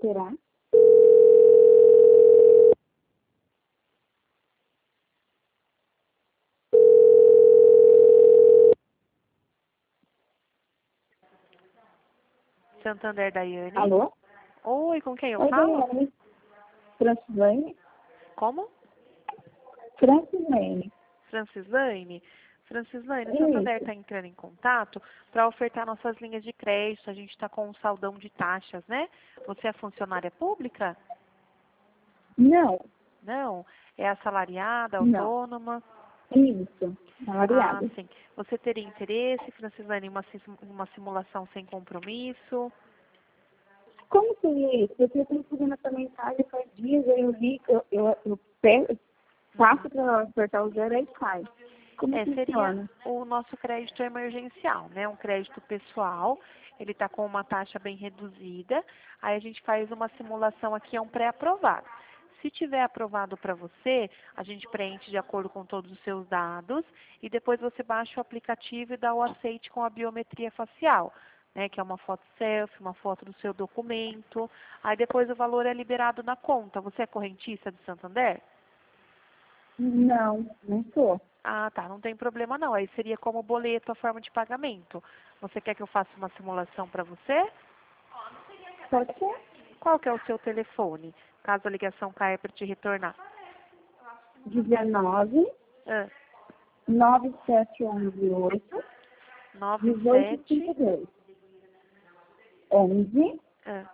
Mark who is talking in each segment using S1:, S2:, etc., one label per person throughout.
S1: terá.
S2: Santander, Daiane.
S1: Alô?
S2: Oi, com quem eu
S1: Oi,
S2: falo?
S1: Daiane. Francislane?
S2: Como?
S1: Francislane.
S2: Francislane? Francislane, o Santander
S1: Isso.
S2: está entrando em contato para ofertar nossas linhas de crédito. A gente está com um saldão de taxas, né? Você é funcionária pública?
S1: Não,
S2: Não. É assalariada,
S1: não.
S2: autônoma?
S1: Isso.
S2: Ah,
S1: Salariado.
S2: sim. Você teria interesse, Francislane, em uma simulação sem compromisso?
S1: Como seria isso? Porque eu estou recebendo essa mensagem faz dias, aí eu vi, passo para apertar o zero e sai. Como
S2: Seria
S1: funciona?
S2: o nosso crédito emergencial, né? Um crédito pessoal, ele está com uma taxa bem reduzida, aí a gente faz uma simulação aqui, é um pré-aprovado. Se tiver aprovado para você, a gente preenche de acordo com todos os seus dados e depois você baixa o aplicativo e dá o aceite com a biometria facial, né? Que é uma foto selfie, uma foto do seu documento, aí depois o valor é liberado na conta. Você é correntista de Santander?
S1: Não, não sou.
S2: Ah, tá, não tem problema não. Aí seria como boleto a forma de pagamento. Você quer que eu faça uma simulação para você?
S1: Pode ser?
S2: Qual que é o seu telefone? Caso a ligação caia para te retornar.
S1: 19
S2: Ah,
S1: 9718
S2: 97.
S1: 1852. 11
S2: Ah,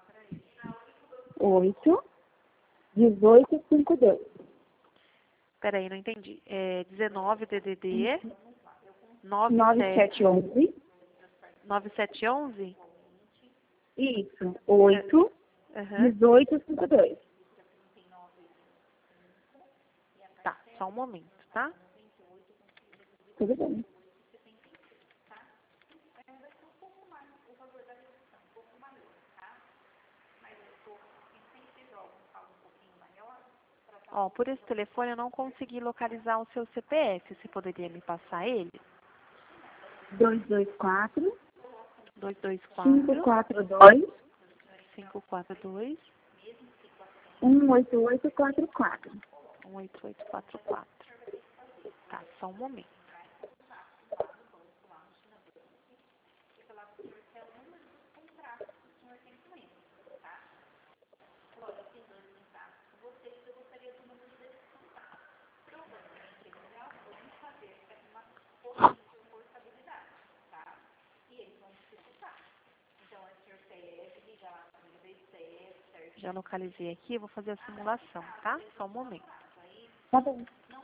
S1: 8 1852.
S2: peraí, não entendi. 19 DDD 97
S1: 9711.
S2: 9711?
S1: Isso. 8
S2: Aham.
S1: 1852.
S2: Tá, só um momento, tá?
S1: Tudo bem.
S2: Ó, por esse telefone eu não consegui localizar o seu CPF. Você poderia me passar ele?
S1: 224
S2: 224
S1: 542
S2: 542
S1: 18844.
S2: 18844. Tá, só um momento. Já localizei aqui, eu vou fazer a simulação, tá? Só um momento.
S1: Tá bom.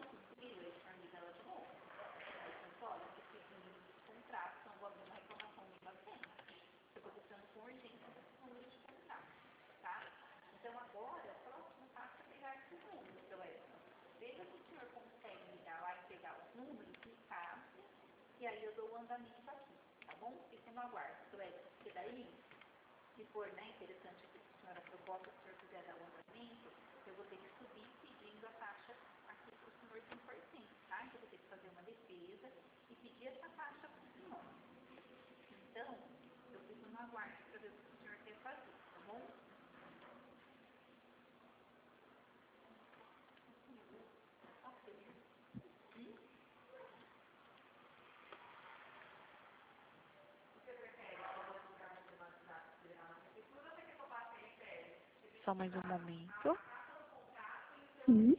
S2: Só mais um momento.
S1: Sim.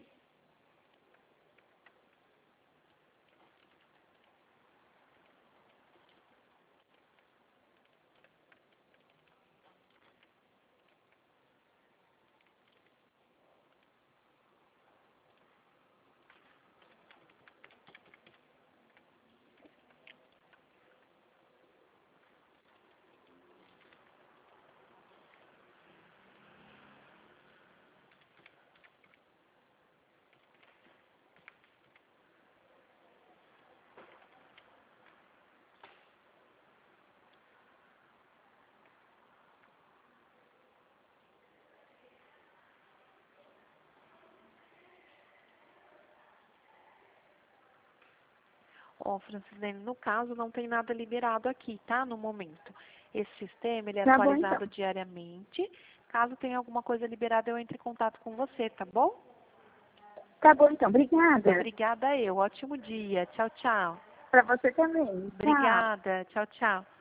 S2: Ó, Francilene, no caso não tem nada liberado aqui, tá? No momento. Esse sistema, ele é
S1: Tá bom, então.
S2: atualizado diariamente. Caso tenha alguma coisa liberada, eu entre em contato com você, tá bom?
S1: Tá bom, então. Obrigada.
S2: Obrigada eu. Ótimo dia. Tchau, tchau.
S1: Para você também. Tchau.
S2: Obrigada. Tchau, tchau.